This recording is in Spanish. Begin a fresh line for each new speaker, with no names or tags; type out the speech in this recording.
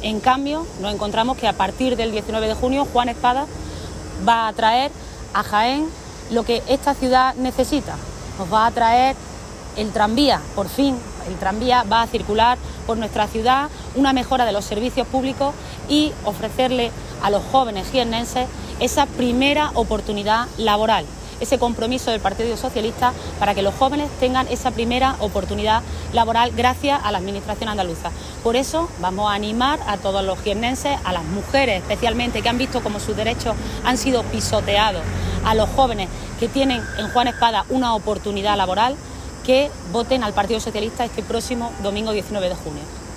En cambio, nos encontramos que a partir del 19 de junio Juan Espada va a traer a Jaén lo que esta ciudad necesita. Nos va a traer el tranvía, por fin, el tranvía va a circular por nuestra ciudad, una mejora de los servicios públicos y ofrecerle a los jóvenes jiennenses esa primera oportunidad laboral, ese compromiso del Partido Socialista para que los jóvenes tengan esa primera oportunidad laboral gracias a la Administración andaluza. Por eso vamos a animar a todos los jiennenses, a las mujeres especialmente que han visto cómo sus derechos han sido pisoteados, a los jóvenes que tienen en Juan Espada una oportunidad laboral, que voten al Partido Socialista este próximo domingo 19 de junio.